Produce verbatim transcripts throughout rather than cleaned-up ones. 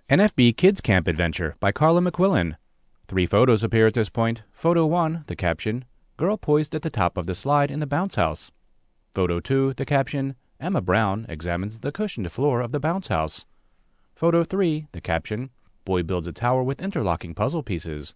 N F B Kids Camp Adventure by Carla McQuillan. Three photos appear at this point. Photo one, the caption, Girl poised at the top of the slide in the bounce house. Photo two, the caption, Emma Brown examines the cushioned floor of the bounce house. Photo three, the caption, Boy builds a tower with interlocking puzzle pieces.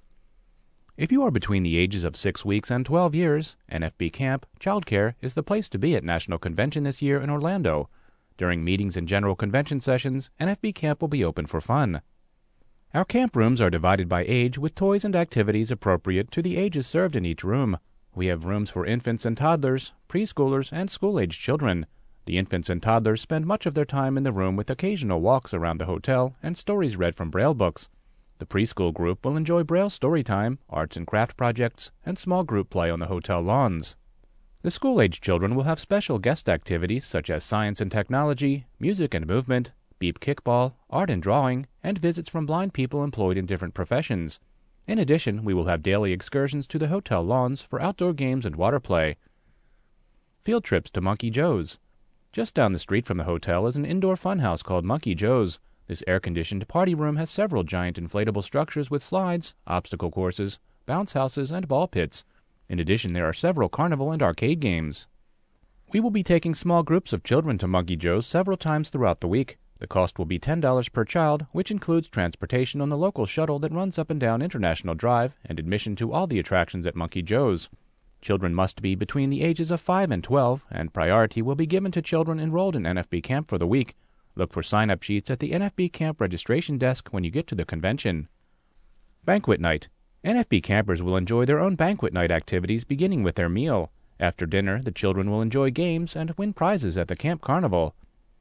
If you are between the ages of six weeks and twelve years, N F B Camp Childcare is the place to be at National Convention this year in Orlando. During meetings and general convention sessions, N F B Camp will be open for fun. Our camp rooms are divided by age with toys and activities appropriate to the ages served in each room. We have rooms for infants and toddlers, preschoolers, and school-aged children. The infants and toddlers spend much of their time in the room with occasional walks around the hotel and stories read from Braille books. The preschool group will enjoy Braille story time, arts and craft projects, and small group play on the hotel lawns. The school-aged children will have special guest activities such as science and technology, music and movement, beep kickball, art and drawing, and visits from blind people employed in different professions. In addition, we will have daily excursions to the hotel lawns for outdoor games and water play. Field trips to Monkey Joe's. Just down the street from the hotel is an indoor funhouse called Monkey Joe's. This air-conditioned party room has several giant inflatable structures with slides, obstacle courses, bounce houses, and ball pits. In addition, there are several carnival and arcade games. We will be taking small groups of children to Monkey Joe's several times throughout the week. The cost will be ten dollars per child, which includes transportation on the local shuttle that runs up and down International Drive and admission to all the attractions at Monkey Joe's. Children must be between the ages of five and twelve, and priority will be given to children enrolled in N F B Camp for the week. Look for sign-up sheets at the N F B Camp registration desk when you get to the convention. Banquet Night. N F B campers will enjoy their own banquet night activities beginning with their meal. After dinner, the children will enjoy games and win prizes at the Camp Carnival.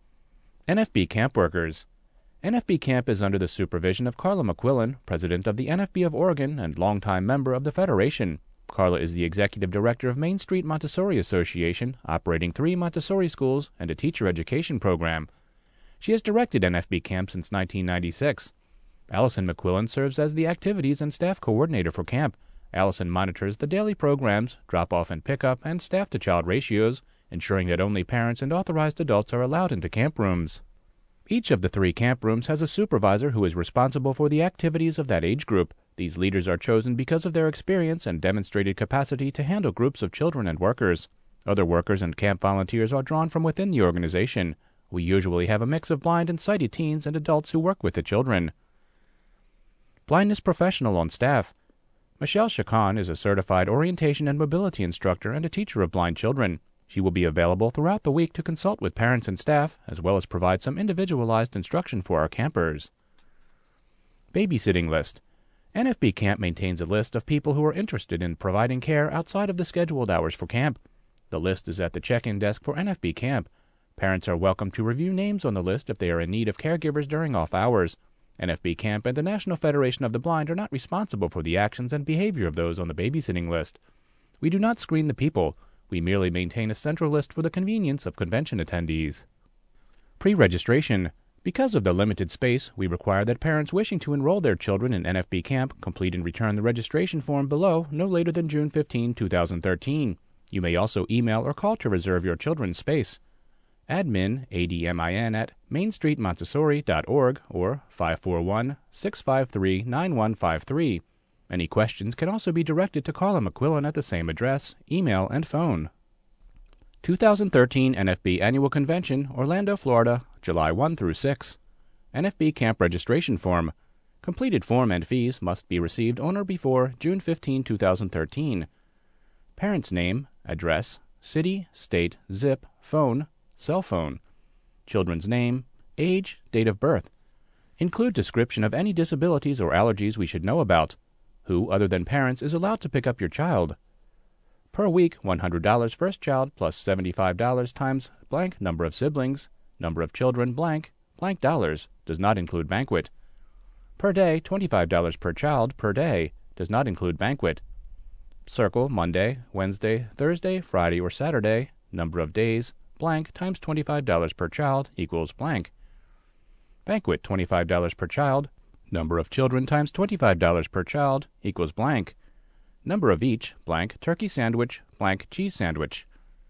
N F B Camp Workers. N F B Camp is under the supervision of Carla McQuillan, president of the N F B of Oregon and longtime member of the Federation. Carla is the executive director of Main Street Montessori Association, operating three Montessori schools and a teacher education program. She has directed N F B Camp since nineteen ninety-six. Allison McQuillan serves as the activities and staff coordinator for camp. Allison monitors the daily programs, drop-off and pick-up, and staff-to-child ratios, ensuring that only parents and authorized adults are allowed into camp rooms. Each of the three camp rooms has a supervisor who is responsible for the activities of that age group. These leaders are chosen because of their experience and demonstrated capacity to handle groups of children and workers. Other workers and camp volunteers are drawn from within the organization. We usually have a mix of blind and sighted teens and adults who work with the children. Blindness professional on staff. Michelle Chacon is a certified orientation and mobility instructor and a teacher of blind children. She will be available throughout the week to consult with parents and staff, as well as provide some individualized instruction for our campers. Babysitting list. N F B Camp maintains a list of people who are interested in providing care outside of the scheduled hours for camp. The list is at the check-in desk for N F B Camp. Parents are welcome to review names on the list if they are in need of caregivers during off hours. N F B Camp and the National Federation of the Blind are not responsible for the actions and behavior of those on the babysitting list. We do not screen the people. We merely maintain a central list for the convenience of convention attendees. Pre-registration. Because of the limited space, we require that parents wishing to enroll their children in N F B Camp complete and return the registration form below no later than June fifteenth, two thousand thirteen. You may also email or call to reserve your children's space. Admin, A D M I N, at main street montessori dot org or five four one, six five three, nine one five three. Any questions can also be directed to Carla McQuillan at the same address, email, and phone. two thousand thirteen N F B Annual Convention, Orlando, Florida, July first through sixth. N F B Camp Registration Form. Completed form and fees must be received on or before June fifteenth, two thousand thirteen. Parent's name, address, city, state, zip, phone, cell phone. Children's name, age, date of birth. Include description of any disabilities or allergies we should know about. Who, other than parents, is allowed to pick up your child? Per week, one hundred dollars first child plus seventy-five dollars times blank number of siblings, number of children blank, blank dollars, does not include banquet. Per day, twenty-five dollars per child per day, does not include banquet. Circle Monday, Wednesday, Thursday, Friday, or Saturday, number of days, blank times twenty-five dollars per child equals blank. Banquet, twenty-five dollars per child, number of children times twenty-five dollars per child equals blank. Number of each, blank, turkey sandwich, blank, cheese sandwich.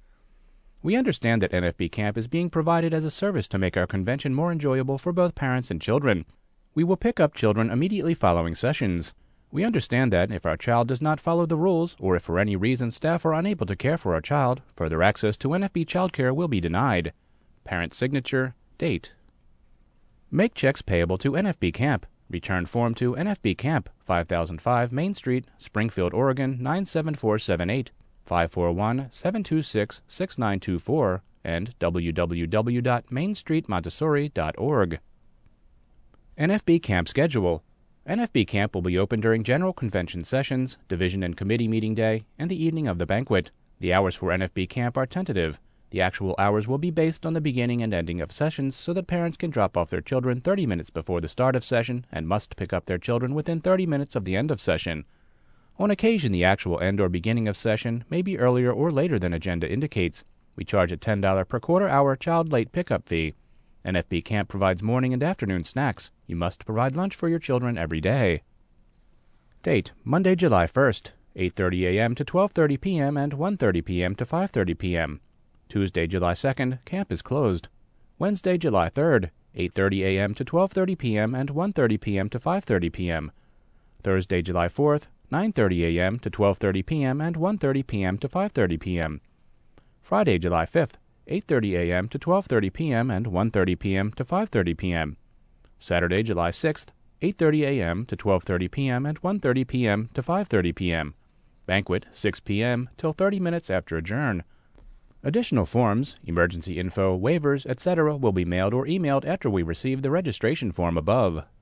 We understand that N F B Camp is being provided as a service to make our convention more enjoyable for both parents and children. We will pick up children immediately following sessions. We understand that if our child does not follow the rules, or if for any reason staff are unable to care for our child, further access to N F B childcare will be denied. Parent signature, date. Make checks payable to N F B Camp. Return form to N F B Camp, five thousand five Main Street, Springfield, Oregon nine seven four seven eight, five four one, seven two six, six nine two four, and w w w dot main street montessori dot org. N F B Camp schedule. N F B Camp will be open during General Convention sessions, Division and Committee meeting day, and the evening of the banquet. The hours for N F B Camp are tentative. The actual hours will be based on the beginning and ending of sessions so that parents can drop off their children thirty minutes before the start of session and must pick up their children within thirty minutes of the end of session. On occasion, the actual end or beginning of session may be earlier or later than agenda indicates. We charge a ten dollars per quarter hour child late pickup fee. N F B Camp provides morning and afternoon snacks. You must provide lunch for your children every day. Date: Monday, July first, eight thirty a m to twelve thirty p m and one thirty p m to five thirty p m Tuesday, July second, camp is closed. Wednesday, July third, eight thirty a m to twelve thirty p m and one thirty p m to five thirty p m Thursday, July fourth, nine thirty a m to twelve thirty p m and one thirty p m to five thirty p m Friday, July fifth, eight thirty a m to twelve thirty p m and one thirty p m to five thirty p m Saturday, July sixth, eight thirty a m to twelve thirty p m and one thirty p m to five thirty p m Banquet, six p m till thirty minutes after adjourn. Additional forms, emergency info, waivers, et cetera will be mailed or emailed after we receive the registration form above.